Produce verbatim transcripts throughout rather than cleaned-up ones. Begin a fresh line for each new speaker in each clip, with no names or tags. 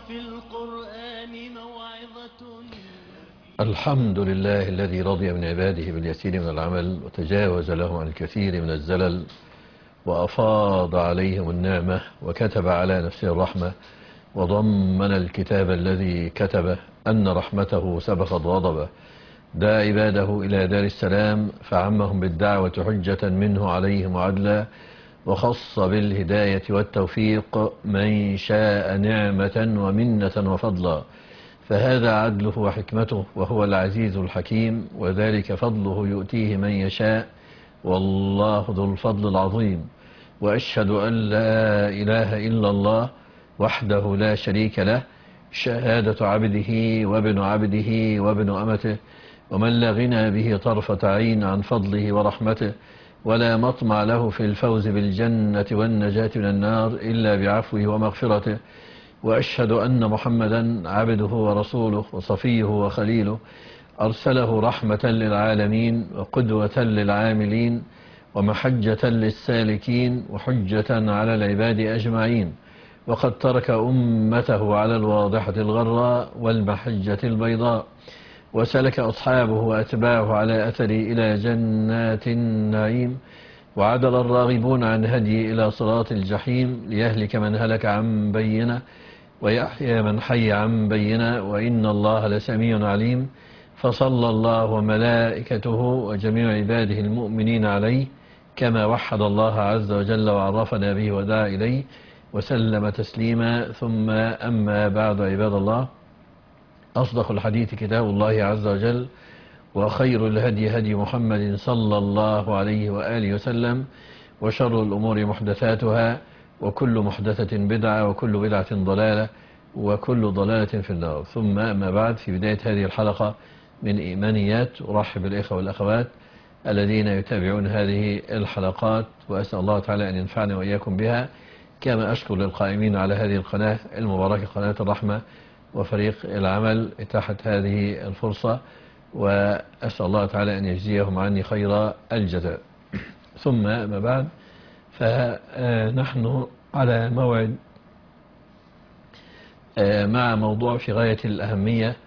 وفي القرآن موعظة.
الحمد لله الذي رضي من عباده باليسير من العمل وتجاوز لهم عن الكثير من الزلل وأفاض عليهم النعمة وكتب على نفسه الرحمة وضمن الكتاب الذي كتبه أن رحمته سبقت غضبه، دعا عباده إلى دار السلام فعمهم بالدعوة حجة منه عليهم وعدلا، وخص بالهداية والتوفيق من شاء نعمة ومنة وفضلا، فهذا عدله وحكمته وهو العزيز الحكيم، وذلك فضله يؤتيه من يشاء والله ذو الفضل العظيم. وأشهد أن لا إله إلا الله وحده لا شريك له، شهادة عبده وابن عبده وابن أمته، ومن لا غنى به طرفة عين عن فضله ورحمته، ولا مطمع له في الفوز بالجنة والنجاة من النار إلا بعفوه ومغفرته. وأشهد أن محمدا عبده ورسوله وصفيه وخليله، أرسله رحمة للعالمين وقدوة للعاملين ومحجة للسالكين وحجة على العباد أجمعين، وقد ترك أمته على الواضحة الغراء والمحجة البيضاء، وسلك أصحابه وأتباعه على أثره إلى جنات النعيم، وعدل الراغبون عن هدي إلى صراط الجحيم، ليهلك من هلك عن بينه ويحيى من حي عن بينه، وإن الله لسميع عليم. فصلى الله وملائكته وجميع عباده المؤمنين عليه كما وحد الله عز وجل وعرفنا به ودعا إليه، وسلم تسليما. ثم أما بعد، عباد الله، أصدق الحديث كتاب الله عز وجل، وخير الهدي هدي محمد صلى الله عليه وآله وسلم، وشر الأمور محدثاتها، وكل محدثة بدعة، وكل بدعة ضلالة، وكل ضلالة في النار. ثم أما بعد، في بداية هذه الحلقة من إيمانيات أرحب بالإخوة والأخوات الذين يتابعون هذه الحلقات، وأسأل الله تعالى أن ينفعنا وإياكم بها، كما أشكر للقائمين على هذه القناة المباركة قناة الرحمة وفريق العمل تحت هذه الفرصة، وأسأل الله تعالى أن يجزيهم عني خير الجزاء. ثم ما بعد، فنحن على موعد مع موضوع في غاية الأهمية،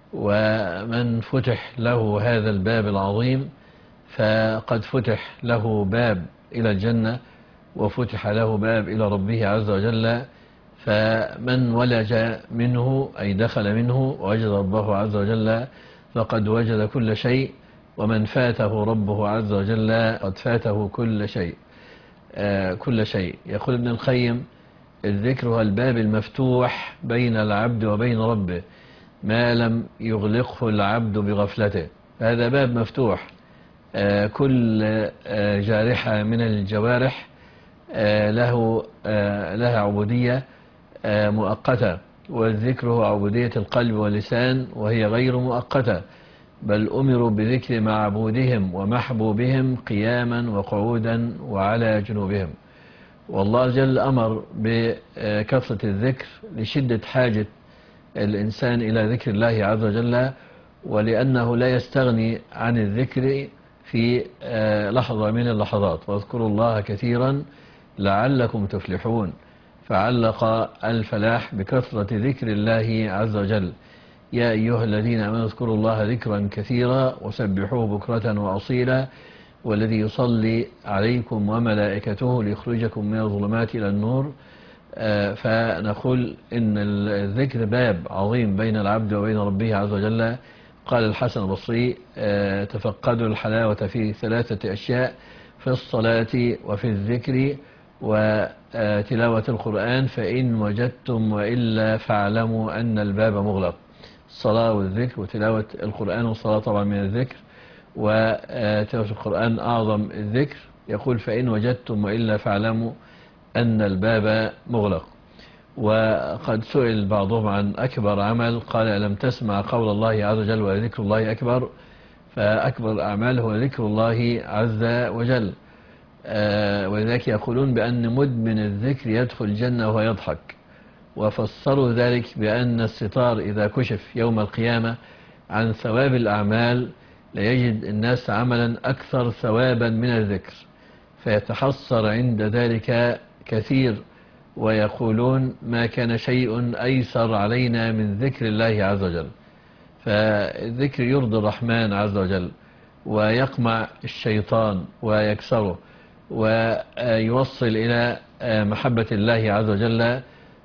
ومن فتح له هذا الباب العظيم فقد فتح له باب إلى الجنة، وفتح له باب إلى ربه عز وجل. فمن ولج منه أي دخل منه ووجد ربه عز وجل فقد وجد كل شيء، ومن فاته ربه عز وجل قد فاته كل شيء. آه كل شيء. يقول ابن القيم: الذكر هو الباب المفتوح بين العبد وبين ربه ما لم يغلقه العبد بغفلته. هذا باب مفتوح، آه كل آه جارحة من الجوارح آه له آه لها عبودية آه مؤقتة، والذكر هو عبودية القلب واللسان، وهي غير مؤقتة، بل أمروا بذكر معبودهم ومحبوبهم قياما وقعودا وعلى جنوبهم. والله جل أمر بكثرة الذكر لشدة حاجة الإنسان إلى ذكر الله عز وجل، ولأنه لا يستغني عن الذكر في لحظة من اللحظات. واذكروا الله كثيرا لعلكم تفلحون، فعلق الفلاح بكثرة ذكر الله عز وجل: يا أيها الذين آمنوا اذكروا الله ذكرا كثيرا وسبحوه بكرة وأصيلا، والذي يصلي عليكم وملائكته ليخرجكم من الظلمات إلى النور. فنقول إن الذكر باب عظيم بين العبد وبين ربه عز وجل. قال الحسن البصري: تفقدوا الحلاوة في ثلاثة أشياء: في الصلاة وفي الذكر وتلاوة القرآن، فإن وجدتم وإلا فاعلموا أن الباب مغلق. الصلاة والذكر وتلاوة القرآن، والصلاة طبعا من الذكر، وتلاوة القرآن أعظم الذكر. يقول: فإن وجدتم وإلا فاعلموا أن الباب مغلق. وقد سئل بعضهم عن أكبر عمل، قال: ألم تسمع قول الله عز وجل: وذكر الله أكبر؟ فأكبر الأعمال هو ذكر الله عز وجل. آه ولذلك يقولون بأن مدمن الذكر يدخل الجنة وهو يضحك، وفسروا ذلك بأن الستار إذا كشف يوم القيامة عن ثواب الأعمال ليجد الناس عملا أكثر ثوابا من الذكر، فيتحصر عند ذلك كثير ويقولون ما كان شيء أيسر علينا من ذكر الله عز وجل. فالذكر يرضي الرحمن عز وجل ويقمع الشيطان ويكسره ويوصل إلى محبة الله عز وجل.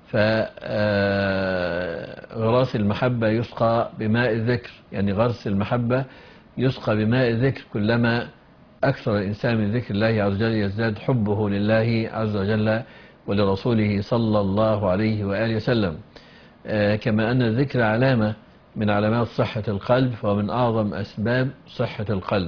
فغراس المحبة يسقى بماء الذكر، يعني غرس المحبة يسقى بماء الذكر. كلما أكثر الإنسان من ذكر الله عز وجل يزداد حبه لله عز وجل ولرسوله صلى الله عليه وآله وسلم. كما أن الذكر علامة من علامات صحة القلب، ومن أعظم أسباب صحة القلب.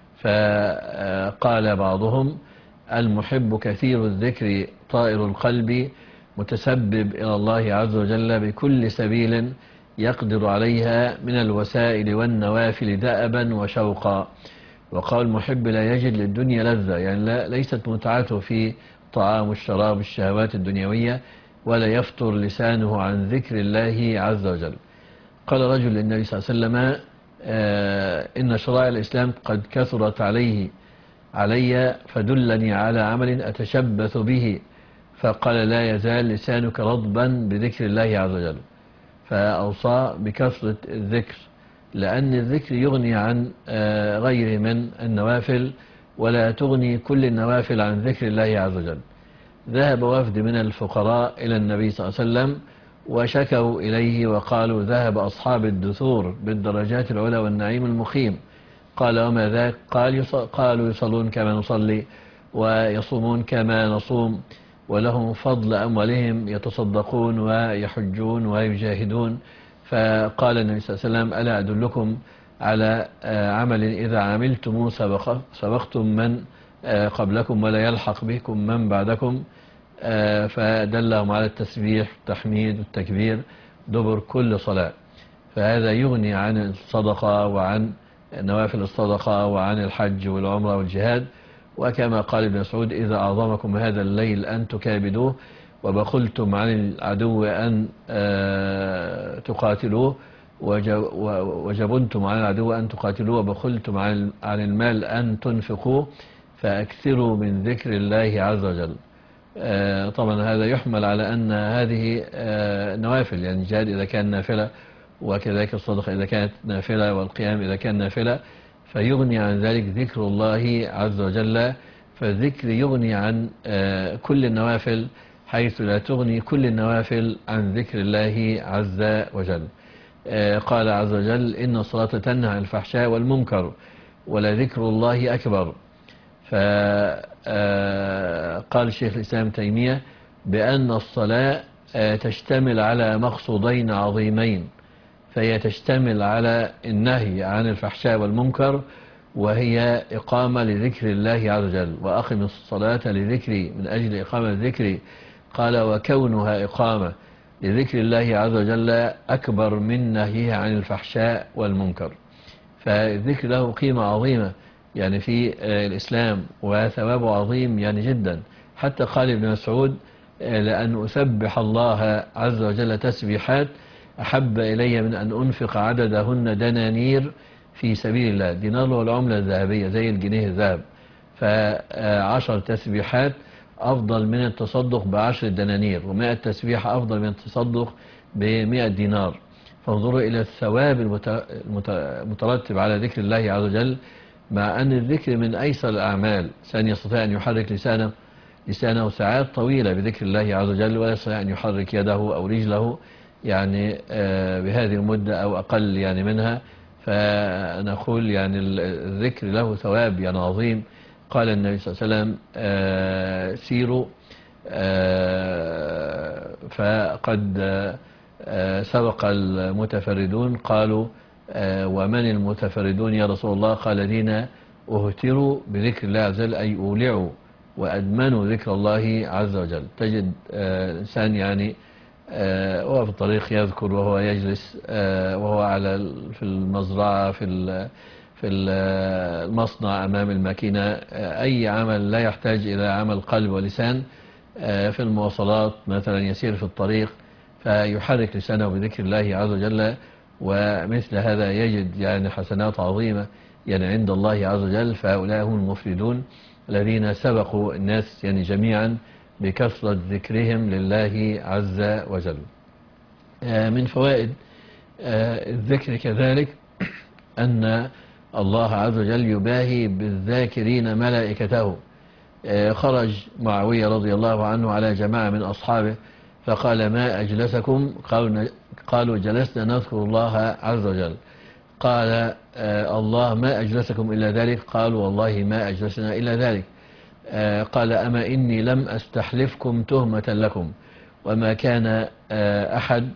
فقال بعضهم: المحب كثير الذكر طائر القلب، متسبب إلى الله عز وجل بكل سبيل يقدر عليها من الوسائل والنوافل دأبا وشوقا. وقال: المحب لا يجد للدنيا لذة، يعني لا ليست متعته في طعام والشراب الشهوات الدنيوية، ولا يفتر لسانه عن ذكر الله عز وجل. قال رجل للنبي صلى الله عليه وسلم: آه إن شرائع الإسلام قد كثرت عليه علي فدلني على عمل أتشبث به. فقال: لا يزال لسانك رطبا بذكر الله عز وجل. فأوصى بكثرة الذكر، لأن الذكر يغني عن آه غيره من النوافل، ولا تغني كل النوافل عن ذكر الله عز وجل. ذهب وفد من الفقراء إلى النبي صلى الله عليه وسلم وشكوا إليه وقالوا: ذهب أصحاب الدثور بالدرجات العلى والنعيم المقيم. قال: وما ذاك؟ قال: قالوا: يصلون كما نصلي ويصومون كما نصوم، ولهم فضل أموالهم، يتصدقون ويحجون ويجاهدون. فقال النبي صلى الله عليه وسلم: ألا أدلكم على عمل إذا عملتم سبقتم من قبلكم ولا يلحق بكم من بعدكم؟ فدلهم على التسبيح والتحميد والتكبير دبر كل صلاة. فهذا يغني عن الصدقة وعن نوافل الصدقة وعن الحج والعمرة والجهاد. وكما قال ابن مسعود: إذا أعظمكم هذا الليل أن تكابدوه، وبخلتم عن العدو أن تقاتلوه، وجبنتم عن العدو أن تقاتلوه، وبخلتم عن المال أن تنفقوه، فأكثروا من ذكر الله عز وجل. طبعا هذا يحمل على أن هذه نوافل، يعني الجهاد إذا كان نافلة، وكذلك الصدقة إذا كانت نافلة، والقيام إذا كان نافلة، فيغني عن ذلك ذكر الله عز وجل. فالذكر يغني عن كل النوافل، حيث لا تغني كل النوافل عن ذكر الله عز وجل. قال عز وجل: إن الصلاة تنهى عن الفحشاء والمنكر ولذكر الله أكبر. فقال الشيخ الإسلام تيمية بأن الصلاة تشتمل على مقصودين عظيمين، فهي تشتمل على النهي عن الفحشاء والمنكر، وهي إقامة لذكر الله عز وجل. وأقم الصلاة لذكري، من أجل إقامة ذكري. قال: وكونها إقامة لذكر الله عز وجل أكبر من نهيها عن الفحشاء والمنكر. فالذكر له قيمة عظيمة يعني في الإسلام، وثوابه عظيم يعني جدا. حتى قال ابن مسعود: لأن أسبح الله عز وجل تسبيحات أحب إلي من أن أنفق عددهن دنانير في سبيل الله. دينار هو العملة الذهبية زي الجنيه الذهب، فعشر تسبيحات أفضل من التصدق بعشر دنانير، ومائة تسبيحة أفضل من التصدق بمائة دينار. فانظروا إلى الثواب المترتب على ذكر الله عز وجل، مع أن الذكر من أيسر الأعمال. إنسان يستطيع أن يحرك لسانه لسانه ساعات طويلة بذكر الله عز وجل، ولا يستطيع أن يحرك يده أو رجله يعني بهذه المدة أو أقل يعني منها. فنقول يعني الذكر له ثواب يعني عظيم. قال النبي صلى الله عليه وسلم: سيروا فقد سبق المتفردون. قالوا: ومن المتفردون يا رسول الله؟ قال: الذين اهتروا بذكر الله عز وجل، أي أولعوا وأدمنوا ذكر الله عز وجل. تجد إنسان يعني وهو في الطريق يذكر، وهو يجلس، وهو على في المزرعة، في في المصنع، أمام الماكينة، أي عمل لا يحتاج إلى عمل قلب ولسان. في المواصلات مثلا يسير في الطريق فيحرك لسانه بذكر الله عز وجل، ومثل هذا يجد يعني حسنات عظيمة يعني عند الله عز وجل. فهؤلاء هم المفردون الذين سبقوا الناس يعني جميعا بكثرة ذكرهم لله عز وجل. من فوائد الذكر كذلك أن الله عز وجل يباهي بالذاكرين ملائكته. خرج معاوية رضي الله عنه على جماعة من أصحابه فقال: ما أجلسكم؟ قالوا: جلسنا نذكر الله عز وجل. قال الله: ما أجلسكم إلا ذلك؟ قالوا: والله ما أجلسنا إلا ذلك. قال: أما إني لم أستحلفكم تهمة لكم، وما كان أحد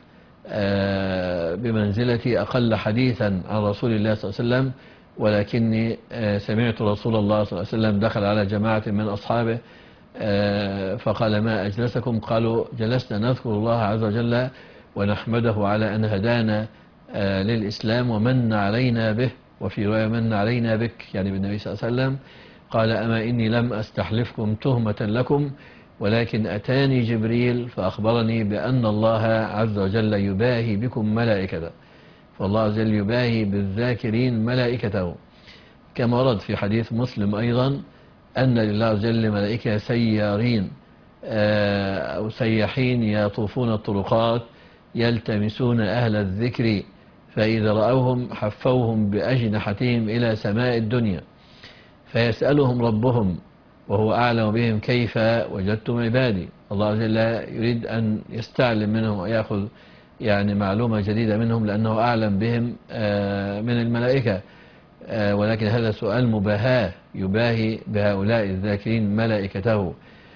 بمنزلتي أقل حديثا عن رسول الله صلى الله عليه وسلم، ولكني سمعت رسول الله صلى الله عليه وسلم دخل على جماعة من أصحابه فقال: ما أجلسكم؟ قالوا: جلسنا نذكر الله عز وجل ونحمده على أن هدانا للإسلام ومن علينا به، وفي رواية من علينا بك، يعني بالنبي صلى الله عليه وسلم. قال: أما إني لم أستحلفكم تهمة لكم، ولكن أتاني جبريل فأخبرني بأن الله عز وجل يباهي بكم ملائكته. فالله عز وجل يباهي بالذاكرين ملائكته، كما ورد في حديث مسلم أيضا أن لله عز وجل ملائكة سيارين أو سياحين يطوفون الطرقات يلتمسون أهل الذكر، فإذا رأوهم حفوهم بأجنحتهم إلى سماء الدنيا، فيسألهم ربهم وهو أعلم بهم: كيف وجدتم عبادي؟ الله عز وجل يريد أن يستعلم منهم ويأخذ يعني معلومة جديدة منهم، لأنه أعلم بهم من الملائكة، ولكن هذا سؤال مباهاة، يباهي بهؤلاء الذاكرين ملائكته.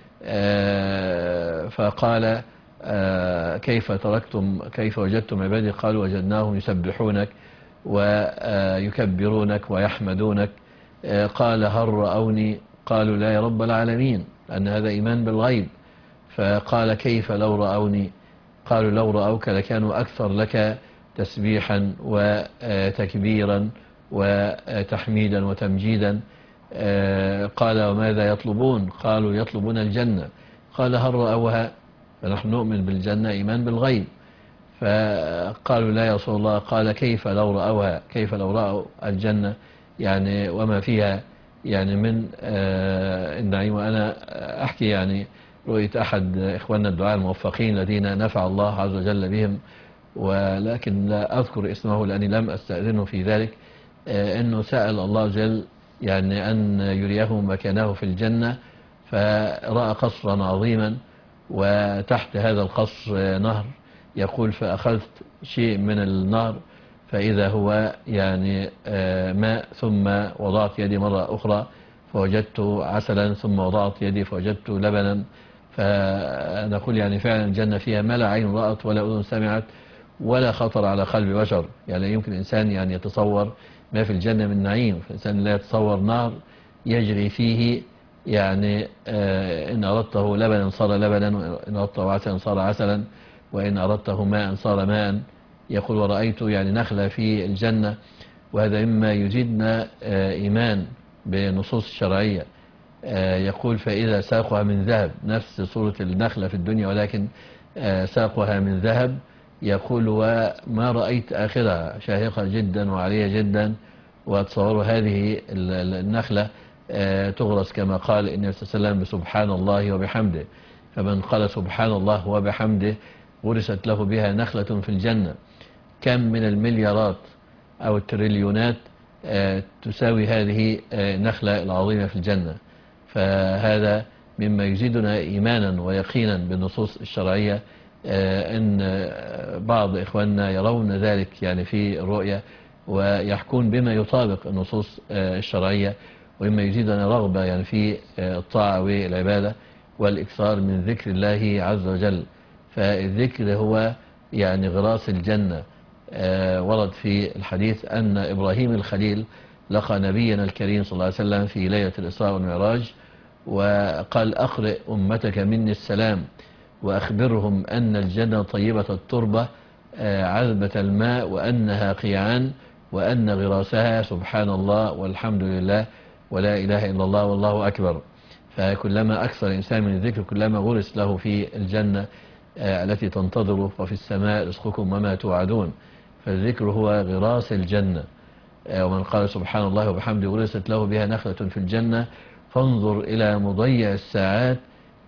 فقال: كيف تركتم كيف وجدتم عبادي؟ قالوا: وجدناهم يسبحونك ويكبرونك ويحمدونك. قال: هل رأوني؟ قالوا: لا يا رب العالمين، لأن هذا إيمان بالغيب. فقال: كيف لو رأوني؟ قالوا: لو رأوك لكانوا أكثر لك تسبيحا وتكبيرا وتحميدا وتمجيدا. قال: وماذا يطلبون؟ قالوا: يطلبون الجنة. قال: هل رأوها؟ فنحن نؤمن بالجنة إيمان بالغيب. فقالوا: لا يا رسول الله. قال: كيف لو رأوها؟ كيف لو رأوا الجنة يعني وما فيها يعني من النعيم؟ وأنا أحكي يعني رؤية أحد إخواننا الدعاء الموفقين الذين نفع الله عز وجل بهم، ولكن لا أذكر اسمه لأني لم أستأذنه في ذلك، أنه سأل الله عز وجل يعني أن يريه مكانه في الجنة، فرأى قصرا عظيما وتحت هذا القصر نهر، يقول: فأخذت شيء من النهر فإذا هو يعني ماء، ثم وضعت يدي مرة أخرى فوجدت عسلا، ثم وضعت يدي فوجدت لبنا. فنقول يعني فعلا الجنة فيها ما لا عين رأت ولا أذن سمعت ولا خطر على قلب بشر. يعني يمكن الإنسان يعني يتصور ما في الجنة من نعيم، فالإنسان لا يتصور نهر يجري فيه يعني إن أردته لبنا صار لبنا، وإن أردته عسلا صار عسلا، وإن أردته ماء صار ماء. يقول: ورأيت يعني نخلة في الجنة. وهذا مما يزيدنا إيمان بنصوص الشرعية. يقول: فإذا ساقها من ذهب، نفس صورة النخلة في الدنيا ولكن ساقها من ذهب. يقول: وما رأيت آخرها، شاهقة جدا وعالية جدا. وتصوروا هذه النخلة تغرس كما قال النبي صلى الله عليه وسلم: بسبحان الله وبحمده. فمن قال سبحان الله وبحمده غرست له بها نخلة في الجنة. كم من المليارات أو التريليونات تساوي هذه النخلة العظيمة في الجنة. فهذا مما يزيدنا إيمانا ويقينا بالنصوص الشرعية، أن بعض إخواننا يرون ذلك يعني في الرؤية ويحكون بما يطابق النصوص الشرعية، ومما يزيدنا رغبة يعني في الطاعة والعبادة والإكثار من ذكر الله عز وجل. فالذكر هو يعني غراس الجنة. ورد في الحديث أن إبراهيم الخليل لقى نبينا الكريم صلى الله عليه وسلم في ليلة الإسراء والمعراج، وقال: أقرئ أمتك مني السلام، وأخبرهم أن الجنة طيبة التربة عذبة الماء، وأنها قيعان، وأن غراسها سبحان الله والحمد لله ولا إله إلا الله والله أكبر. فكلما أكثر الإنسان من الذكر كلما غرس له في الجنة التي تنتظره، وفي السماء رزقكم وما توعدون. فالذكر هو غراس الجنة. ومن قال سبحان الله وبحمده غرست له بها نخلة في الجنة. فانظر إلى مضيع الساعات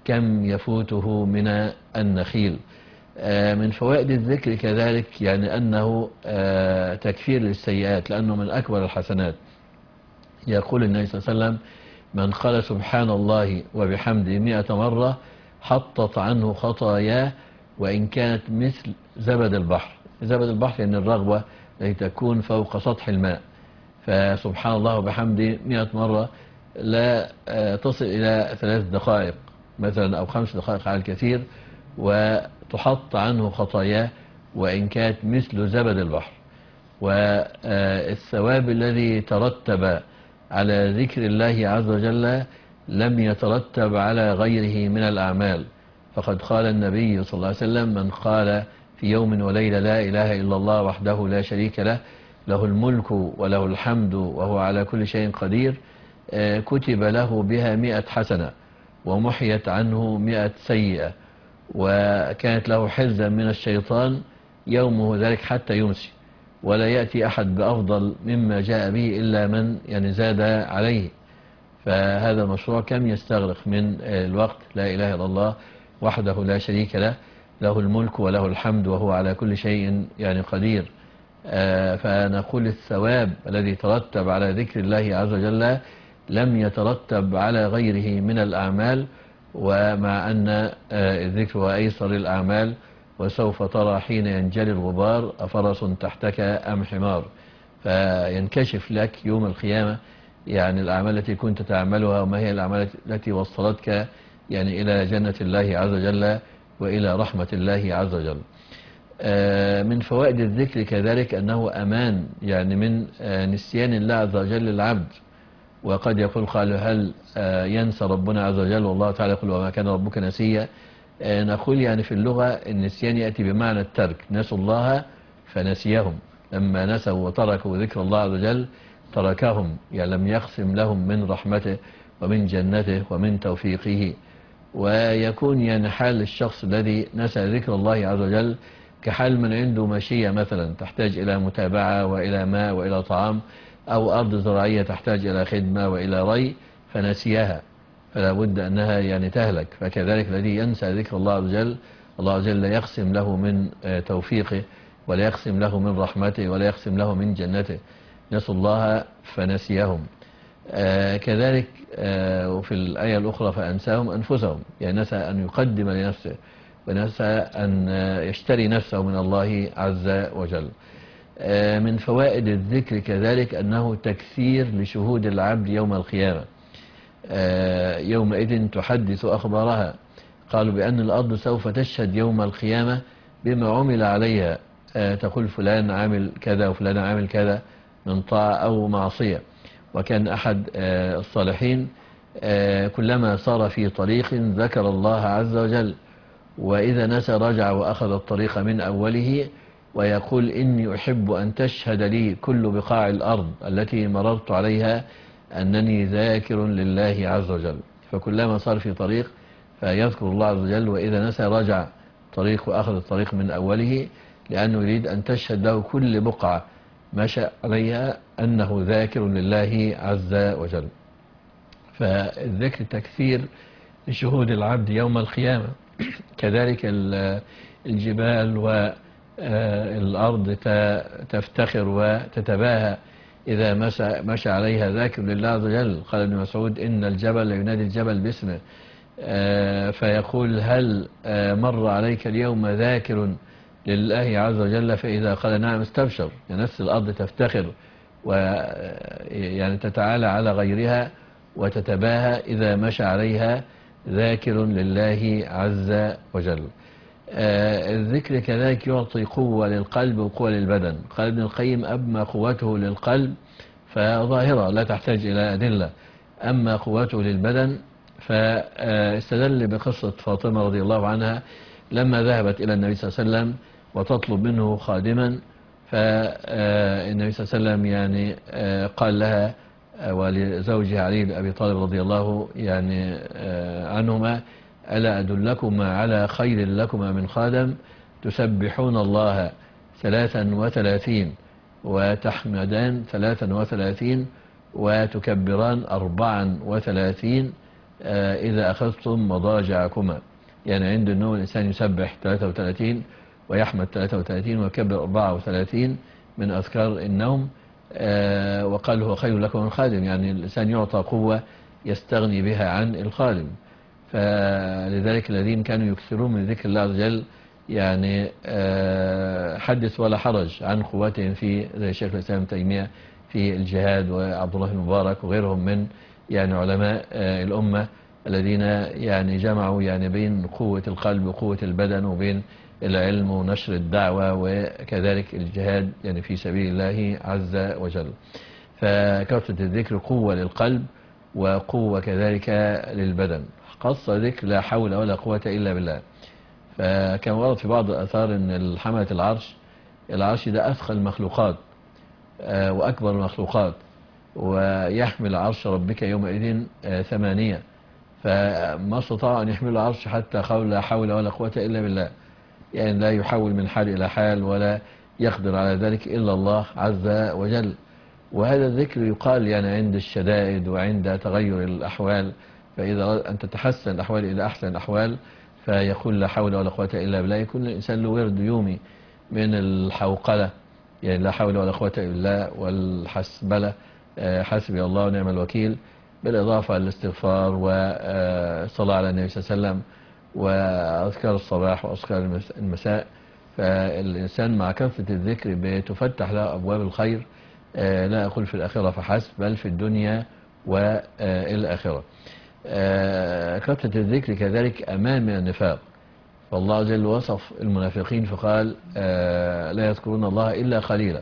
كم يفوته من النخيل. من فوائد الذكر كذلك يعني أنه تكفير للسيئات، لأنه من أكبر الحسنات. يقول النبي صلى الله عليه وسلم: من قال سبحان الله وبحمده مئة مرة حطت عنه خطاياه وإن كانت مثل زبد البحر. زبد البحر يعني الرغوة التي تكون فوق سطح الماء. فسبحان الله وبحمده مئة مرة لا تصل إلى ثلاث دقائق مثلا أو خمس دقائق على الكثير، وتحط عنه خطاياه وإن كانت مثل زبد البحر. والثواب الذي ترتب على ذكر الله عز وجل لم يترتب على غيره من الأعمال. فقد قال النبي صلى الله عليه وسلم: من قال في يوم وليلة لا إله إلا الله وحده لا شريك له له الملك وله الحمد وهو على كل شيء قدير، كتب له بها مئة حسنة ومحيت عنه مئة سيئة، وكانت له حرزا من الشيطان يومه ذلك حتى يمسي، ولا يأتي أحد بأفضل مما جاء به إلا من يعني زاد عليه. فهذا المشروع كم يستغرق من الوقت. لا إله إلا الله وحده لا شريك له له الملك وله الحمد وهو على كل شيء يعني قدير. فنقول الثواب الذي ترتب على ذكر الله عز وجل لم يترتب على غيره من الأعمال، ومع أن الذكر هو أيسر الأعمال. وسوف ترى حين ينجلي الغبار أفرس تحتك أم حمار. فينكشف لك يوم القيامة يعني الأعمال التي كنت تعملها وما هي الأعمال التي وصلتك يعني إلى جنة الله عز وجل وإلى رحمة الله عز وجل. من فوائد الذكر كذلك أنه أمان يعني من نسيان الله عز وجل للعبد. وقد يقول قال: هل ينسى ربنا عز وجل؟ والله تعالى يقول: وما كان ربك نسيا. نقول يعني في اللغة النسيان يأتي بمعنى الترك. نسوا الله فنسيهم، لما نسوا وتركوا ذكر الله عز وجل تركهم، يعني لم يقسم لهم من رحمته ومن جنته ومن توفيقه. ويكون يعني حال الشخص الذي نسى ذكر الله عز وجل كحال من عنده ماشية مثلا تحتاج إلى متابعة وإلى ماء وإلى طعام، أو أرض زراعية تحتاج إلى خدمة وإلى ري فنسيها، فلا بد أنها يعني تهلك. فكذلك الذي ينسى ذكر الله عز وجل، الله عز وجل لا يقسم له من توفيقه ولا يقسم له من رحمته ولا يقسم له من جنته. نسوا الله فنسيهم. آه كذلك آه وفي الآية الأخرى فأنساهم أنفسهم، يعني نسى أن يقدم لنفسه ونسى أن يشتري نفسه من الله عز وجل. آه من فوائد الذكر كذلك أنه تكثير لشهود العبد يوم القيامة. آه يومئذ تحدث أخبارها. قالوا بأن الأرض سوف تشهد يوم القيامة بما عمل عليها. آه تقول فلان عامل كذا وفلان عامل كذا من طاعة أو معصية. وكان أحد آه الصالحين آه كلما صار في طريق ذكر الله عز وجل، وإذا نسى رجع وأخذ الطريق من أوله، ويقول: إني أحب أن تشهد لي كل بقاع الأرض التي مررت عليها أنني ذاكر لله عز وجل. فكلما صار في طريق فيذكر الله عز وجل، وإذا نسى رجع طريق وأخذ الطريق من أوله، لأنه يريد أن تشهد له كل بقعة مشى عليها أنه ذاكر لله عز وجل. فالذكر تكثير لشهود العبد يوم القيامة. كذلك الجبال والأرض تفتخر وتتباهى إذا مشى, مشى عليها ذاكر لله عز وجل. قال ابن مسعود: إن الجبل ينادي الجبل باسمه. فيقول: هل مر عليك اليوم ذاكر لله عز وجل؟ فإذا قال نعم استبشر. يعني نفس الأرض تفتخر ويعني تتعالى على غيرها وتتباهى إذا مشى عليها ذاكر لله عز وجل. آه الذكر كذلك يعطي قوة للقلب وقوة للبدن. قال ابن القيم: أما قوته للقلب فظاهرة لا تحتاج إلى أدلة، أما قوته للبدن فاستدل بقصة فاطمة رضي الله عنها لما ذهبت إلى النبي صلى الله عليه وسلم وتطلب منه خادما، فالنبي صلى الله عليه وسلم يعني قال لها ولزوجها علي بن أبي طالب رضي الله يعني عنهما: ألا أدلكما على خير لكما من خادم تسبحون الله ثلاثا وثلاثين وتحمدان ثلاثا وثلاثين وتكبران أربعا وثلاثين آه، إذا أخذتم مضاجعكما، يعني عند النوم الإنسان يسبح ثلاثة وثلاثين ويحمد ثلاثة وثلاثين ويكبر أربعة وثلاثين من أذكار النوم. آه، وقال هو خير لكم من خادم، يعني الإنسان يعطى قوة يستغني بها عن الخادم. فلذلك الذين كانوا يكثرون من ذكر الله عز وجل يعني آه، حدث ولا حرج عن قوتهم في، زي شيخ الإسلام ابن تيمية في الجهاد، وعبد الله المبارك وغيرهم من يعني علماء آه، الأمة الذين يعني جمعوا يعني بين قوة القلب وقوة البدن وبين العلم ونشر الدعوة وكذلك الجهاد يعني في سبيل الله عز وجل. فكثرة الذكر قوة للقلب وقوة كذلك للبدن، خاصة ذكر لا حول ولا قوة إلا بالله. فكان ورد في بعض الآثار أن الحملة العرش، العرش ده أثقل المخلوقات آه، وأكبر المخلوقات، ويحمل عرش ربك يومئذ آه، ثمانية، فما استطاع أن يحمل العرش حتى قال لا حول ولا قوة إلا بالله، يعني لا يحول من حال إلى حال ولا يقدر على ذلك إلا الله عز وجل. وهذا الذكر يقال يعني عند الشدائد وعند تغير الأحوال، فإذا أن تتحسن الأحوال إلى أحسن الأحوال فيقول لا حول ولا قوة إلا بالله. يكون الإنسان له ورد يومي من الحوقلة، يعني لا حول ولا قوة إلا بالله، والحسبلة آه، حسبي الله ونعم الوكيل، بالإضافة للاستغفار والصلاة على النبي صلى الله عليه وسلم وأذكار الصباح وأذكار المساء. فالإنسان مع كثرة الذكر بتفتح له أبواب الخير، آه، لا أقول في الآخرة فحسب، بل في الدنيا والآخرة. آه، كثرة الذكر كذلك أمان من النفاق، فالله عز وجل وصف المنافقين فقال آه، لا يذكرون الله إلا قليلا.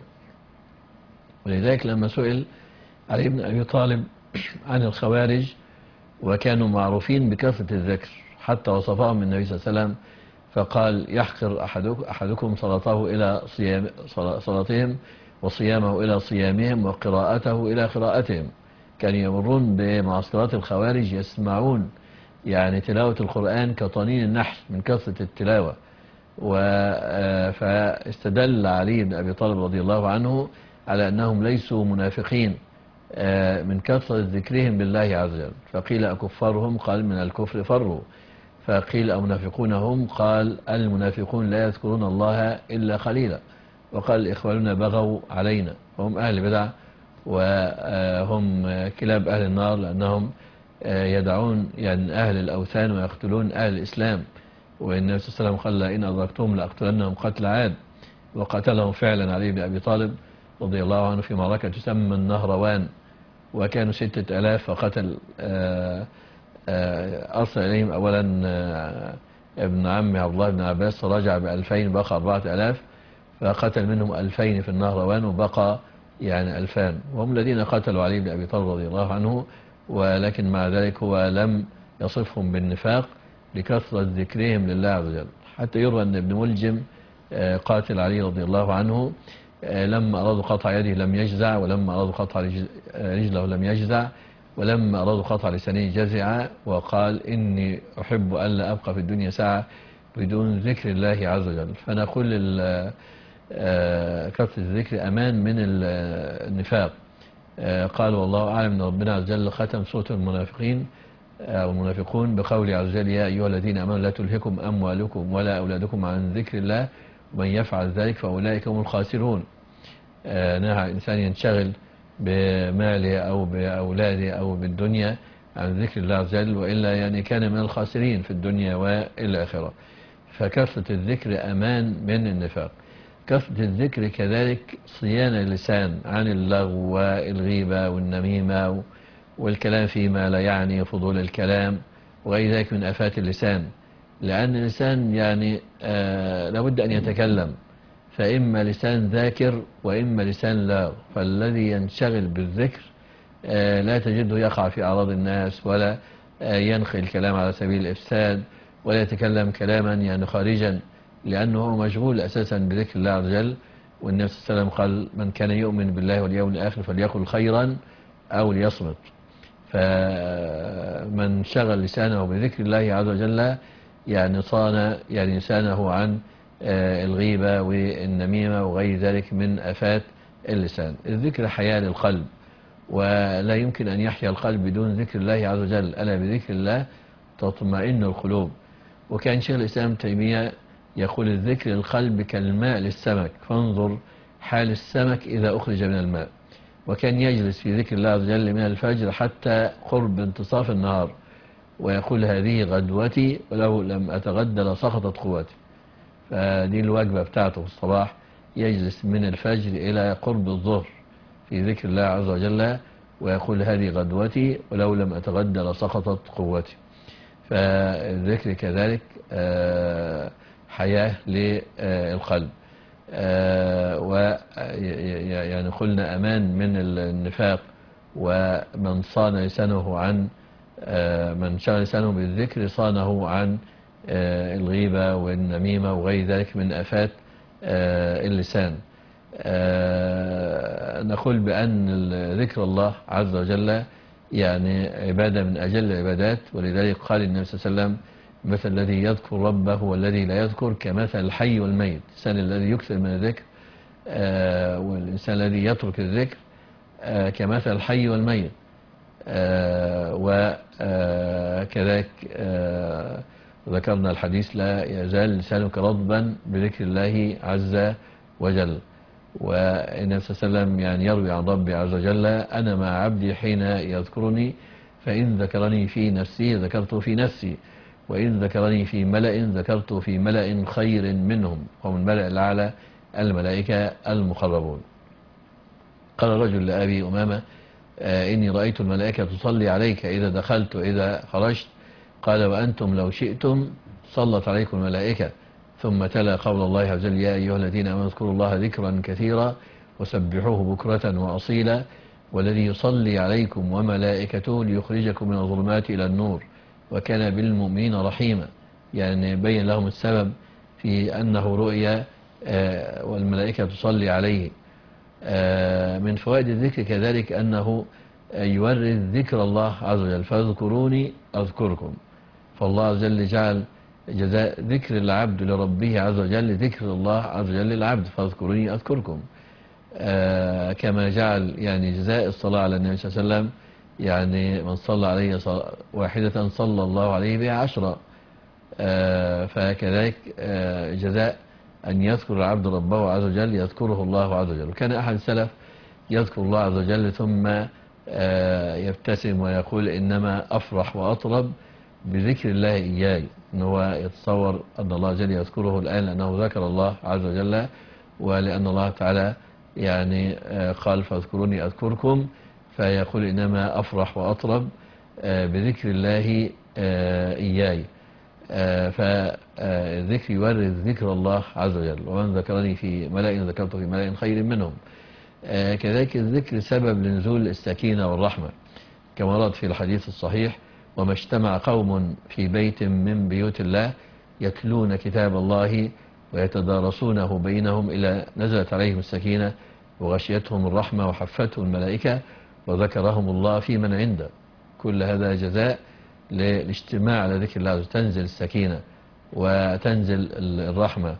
ولذلك لما سئل علي بن أبي طالب عن الخوارج، وكانوا معروفين بكثرة الذكر حتى وصفهم النبي صلى الله عليه وسلم، فقال يحقر أحدكم صلاته إلى صيام صلاتهم وصيامه إلى صيامهم وقراءته إلى قراءتهم. كانوا يمرون بمعسكرات الخوارج يسمعون يعني تلاوة القرآن كطنين النحل من كثرة التلاوة. فاستدل علي بن أبي طالب رضي الله عنه على أنهم ليسوا منافقين من كثرة ذكرهم بالله عز وجل. فقيل أكفارهم؟ قال من الكفر فروا. فقيل أمنافقون هم؟ قال المنافقون لا يذكرون الله إلا قليلا. وقال إخواننا بغوا علينا، وهم أهل بدع وهم كلاب أهل النار، لأنهم يدعون يعني أهل الأوثان ويقتلون أهل الإسلام. والنبي صلى الله عليه وسلم قال لئن أدركتهم لأقتلنهم قتل عاد، وقتلهم فعلا علي بن أبي طالب رضي الله عنه في معركة تسمى النهروان، وكانوا ستة ألاف، فقتل أرسل إليهم أولا ابن عم عبد الله بن عباس، رجع بألفين بقى أربعة ألاف، فقتل منهم ألفين في النهروان وبقى يعني ألفان، وهم الذين قتلوا علي بن أبي طالب رضي الله عنه. ولكن مع ذلك هو لم يصفهم بالنفاق لكثرة ذكرهم لله عز وجل. حتى يروى أن ابن ملجم قاتل علي رضي الله عنه لما أرادوا قطع يده لم يجزع، ولما أرادوا قطع رجله لم يجزع، ولما أرادوا قطع لسانه جزع، وقال إني أحب ألا أبقى في الدنيا ساعة بدون ذكر الله عز وجل. فنقول كثرة الذكر أمان من النفاق. قال والله أعلم أن ربنا عز وجل ختم سورة المنافقين أو المنافقون بقوله عز وجل يا أيها الذين آمنوا لا تلهكم أموالكم ولا أولادكم عن ذكر الله ومن يفعل ذلك فأولئك هم الخاسرون. نهى الإنسان ينشغل بماله أو بأولاده أو بالدنيا عن ذكر الله عز وجل، وإلا يعني كان من الخاسرين في الدنيا والآخرة. فكثرة الذكر أمان من النفاق. كثرة الذكر كذلك صيانة اللسان عن اللغو والغيبة والنميمة والكلام فيما لا يعني، فضول الكلام وغير ذلك من آفات اللسان. لأن الإنسان يعني آه لابد أن يتكلم، فإما لسان ذاكر وإما لسان لاغ. فالذي ينشغل بالذكر آه لا تجده يقع في أعراض الناس، ولا آه ينخي الكلام على سبيل الإفساد، ولا يتكلم كلاما يعني خارجا، لأنه هو مشغول أساسا بذكر الله عز وجل. والنبي صلى الله عليه وسلم قال من كان يؤمن بالله واليوم الآخر فليقل خيرا أو ليصمت. فمن شغل لسانه بذكر الله عز وجل يعني صان يعني لسانه عن الغيبة والنميمة وغير ذلك من آفات اللسان. الذكر حياة للقلب، ولا يمكن أن يحيا القلب بدون ذكر الله عز وجل، ألا بذكر الله تطمئن القلوب. وكان شيخ الإسلام تيمية يقول الذكر للقلب كالماء للسمك، فانظر حال السمك إذا أخرج من الماء. وكان يجلس في ذكر الله عز وجل من الفجر حتى قرب انتصاف النهار، ويقول هذه غدوتي ولو لم أتغدى لسقطت قوتي. فدي الوجبة بتاعته في الصباح، يجلس من الفجر إلى قرب الظهر في ذكر الله عز وجل، ويقول هذه غدوتي ولو لم أتغدى لسقطت قوتي. فالذكر كذلك حياة للقلب. ويعني قلنا أمان من النفاق، ومن صان لسانه عن من شغل لسانه بالذكر صانه عن الغيبة والنميمة وغير ذلك من آفات اللسان. نقول بأن ذكر الله عز وجل يعني عبادة من أجل العبادات، ولذلك قال النبي صلى الله عليه وسلم مثل الذي يذكر ربه والذي لا يذكر كمثل الحي والميت. الإنسان الذي يكثر من الذكر والإنسان الذي يترك الذكر كمثل الحي والميت. وكذلك ذكرنا الحديث لا يزال لسانك رطبا بذكر الله عز وجل. والنبي صلى الله عليه وسلم يعني يروي عن ربي عز وجل أنا مع عبدي حين يذكرني، فإن ذكرني في نفسي ذكرته في نفسي، وإن ذكرني في ملأ ذكرته في ملأ خير منهم، ومن الملأ الأعلى الملائكة المقربون. قال رجل لأبي أمامة إني رأيت الملائكة تصلي عليك إذا دخلت وإذا خرجت. قال وأنتم لو شئتم صلت عليكم الملائكة. ثم تلا قول الله عز وجل يا أيها الذين آمنوا اذكروا الله ذكرا كثيرا وسبحوه بكرة وأصيلا والذي يصلي عليكم وملائكته ليخرجكم من الظلمات إلى النور وكان بالمؤمنين رحيما. يعني بين لهم السبب في أنه رؤيا والملائكة تصلي عليه. من فوائد الذكر كذلك أنه يورث ذكر الله عز وجل، فاذكروني أذكركم. فالله عز وجل جعل جزاء ذكر العبد لربه عز وجل ذكر الله عز وجل للعبد، فاذكروني أذكركم. آه كما جعل يعني جزاء الصلاة على النبي صلى الله عليه وسلم، يعني من صلى عليه واحدة صلى الله عليه بها عشرة. آه فكذلك آه جزاء أن يذكر العبد ربه عز وجل يذكره الله عز وجل. وكان أحد السلف يذكر الله عز وجل ثم آه يبتسم ويقول إنما أفرح وأطرب بذكر الله إياي، إن هو يتصور أن الله عز وجل يذكره الآن لأنه ذكر الله عز وجل، ولأن الله تعالى يعني قال فاذكروني أذكركم، فيقول إنما أفرح وأطرب بذكر الله إياي. فالذكر يورث ذكر الله عز وجل. ومن ذكرني في ملأ ذكرته في ملأ خير منهم. كذلك الذكر سبب لنزول السكينة والرحمة كما ورد في الحديث الصحيح وما اجتمع قوم في بيت من بيوت الله يتلون كتاب الله ويتدارسونه بينهم إلى نزلت عليهم السكينة وغشيتهم الرحمة وحفتهم الملائكة وذكرهم الله في من عنده. كل هذا جزاء للاجتماع على ذكر الله، تنزل السكينة وتنزل الرحمة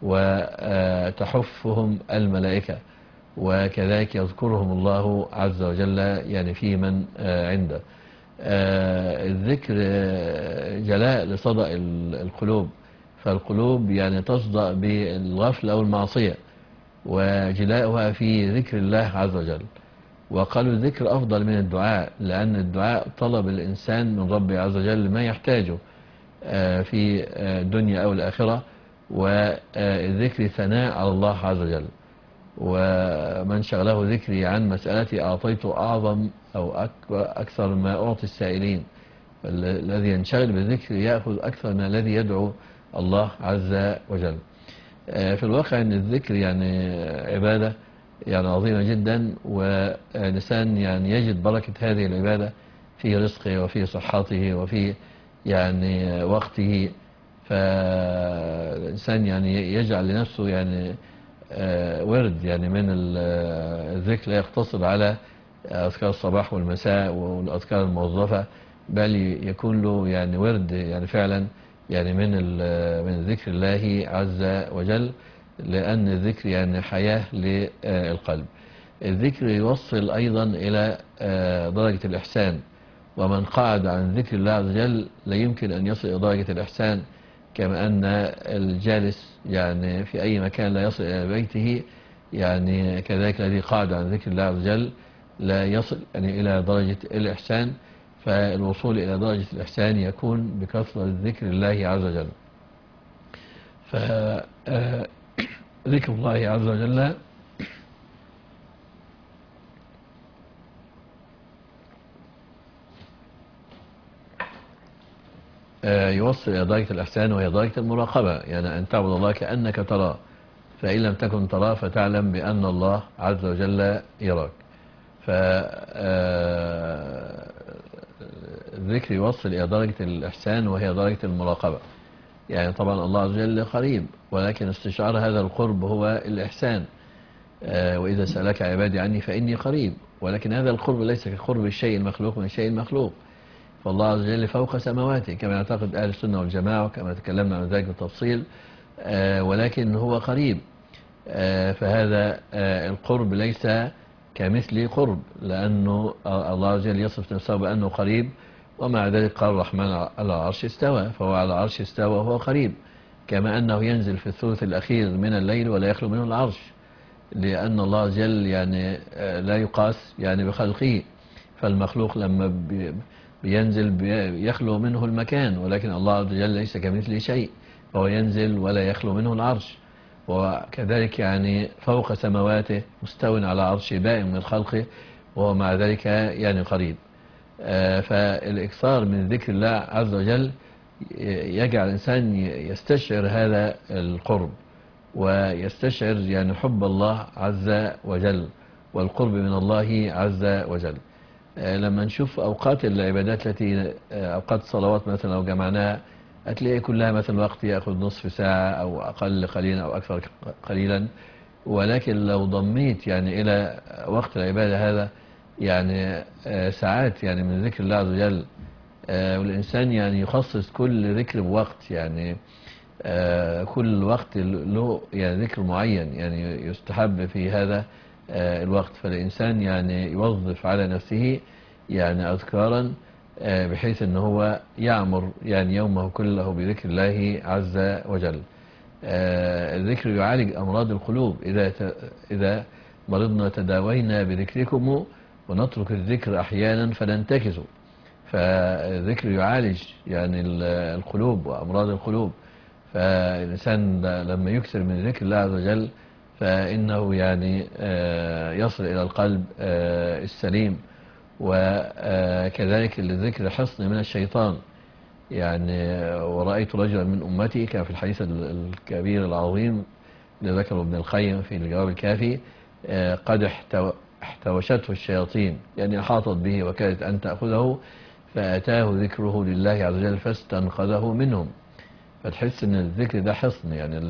وتحفهم الملائكة، وكذلك يذكرهم الله عز وجل يعني في من عنده. الذكر جلاء لصدأ القلوب، فالقلوب يعني تصدأ بالغفلة أو المعصية، وجلاؤها في ذكر الله عز وجل. وقالوا الذكر أفضل من الدعاء، لأن الدعاء طلب الإنسان من ربه عز وجل ما يحتاجه في الدنيا أو الآخرة، والذكر ثناء على الله عز وجل. ومن شغله ذكري عن مسألتي أعطيته أعظم أو أكثر ما أعطي السائلين. الذي ينشغل بالذكر يأخذ أكثر من الذي يدعو الله عز وجل. في الواقع أن الذكر يعني عبادة يعني عظيمة جدا، والإنسان يعني يجد بركة هذه العبادة في رزقه وفي صحته وفي يعني وقته. فالإنسان يعني يجعل لنفسه يعني ورد يعني من الذكر، لا يقتصر على أذكار الصباح والمساء والأذكار الموظفة، بل يكون له يعني ورد يعني فعلا يعني من من ذكر الله عز وجل، لأن الذكر يعني حياة للقلب. الذكر يوصل أيضا إلى درجة الإحسان، ومن قعد عن ذكر الله عز وجل لا يمكن أن يصل إلى درجة الإحسان، كما أن الجالس يعني في أي مكان لا يصل إلى بيته، يعني كذلك الذي قعد عن ذكر الله عز وجل لا يصل يعني إلى درجة الإحسان. فالوصول إلى درجة الإحسان يكون بكثرة ذكر الله عز وجل. فذكر الله عز وجل يوصل إلى درجة الإحسان، وهي درجة المراقبة، يعني أن تعبد الله كأنك تراه، فإن لم تكن تراه فتعلم بأن الله عز وجل يراك. فالذكر يوصل إلى درجة الإحسان وهي درجة المراقبة. يعني طبعا الله عز وجل قريب، ولكن استشعار هذا القرب هو الإحسان. وإذا سألك عبادي عني فإني قريب، ولكن هذا القرب ليس كقرب الشيء المخلوق من الشيء المخلوق، فالله عز وجل فوق سماواته كما يعتقد أهل السنة والجماعة، وكما تكلمنا عن ذلك بالتفصيل. ولكن هو قريب، فهذا القرب ليس كمثل قرب، لأنه الله عز وجل يصف نفسه بأنه قريب، ومع ذلك قال الرحمن على العرش استوى، فهو على العرش استوى وهو قريب، كما أنه ينزل في الثلث الأخير من الليل ولا يخلو منه العرش، لأن الله عز وجل يعني لا يقاس يعني بخلقه، فالمخلوق لما بينزل يخلو منه المكان، ولكن الله عز وجل ليس كمثله شيء، فهو ينزل ولا يخلو منه العرش. وكذلك يعني فوق سماواته مستو على عرشه بائن من خلقه، وهو مع ذلك يعني قريب. فالإكثار من ذكر الله عز وجل يجعل الإنسان يستشعر هذا القرب، ويستشعر يعني حب الله عز وجل والقرب من الله عز وجل. لما نشوف أوقات العبادات التي أوقات الصلوات مثلا لو جمعناها هتلاقي كلها مثلا وقت يأخذ نصف ساعة أو أقل قليلا أو أكثر قليلا، ولكن لو ضميت يعني إلى وقت العبادة هذا يعني ساعات يعني من ذكر الله عز وجل، والإنسان يعني يخصص كل ذكر بوقت، يعني كل وقت له يعني ذكر معين يعني يستحب في هذا الوقت، فالإنسان يعني يوظف على نفسه يعني أذكارا بحيث أنه هو يعمر يعني يومه كله بذكر الله عز وجل. الذكر يعالج أمراض القلوب، إذا إذا مرضنا تداوينا بذكركم ونترك الذكر أحيانا فننتكس. فالذكر يعالج يعني القلوب وأمراض القلوب، فالإنسان لما يكثر من ذكر الله عز وجل فإنه يعني يصل إلى القلب السليم. وكذلك الذكر حصن من الشيطان، يعني ورأيت رجلا من أمتي كان في الحديث الكبير العظيم اللي ذكره ابن القيم في الجواب الكافي، قد احتوشته الشياطين، يعني أحاطت به وكادت أن تأخذه، فأتاه ذكره لله عز وجل فاستنقذه منهم. فتحس أن الذكر ده حصن، يعني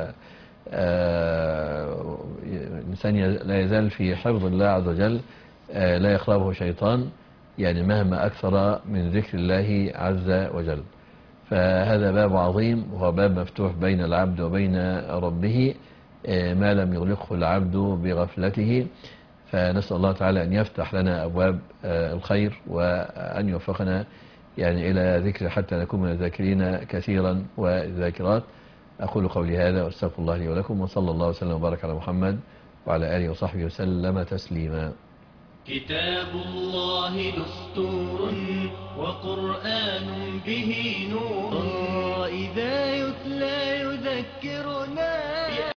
الإنسان لا يزال في حفظ الله عز وجل، لا يقربه شيطان يعني مهما أكثر من ذكر الله عز وجل. فهذا باب عظيم، وهو باب مفتوح بين العبد وبين ربه ما لم يغلقه العبد بغفلته. فنسأل الله تعالى أن يفتح لنا أبواب الخير، وأن يوفقنا يعني إلى ذكر حتى نكون من الذاكرين كثيرا والذاكرات. أقول قولي هذا وأستغفر الله لي ولكم، وصلى الله وسلم وبارك على محمد وعلى آله وصحبه وسلم تسليما.
كتاب الله دستور وقرآن به نور، إذا يتلى يذكرنا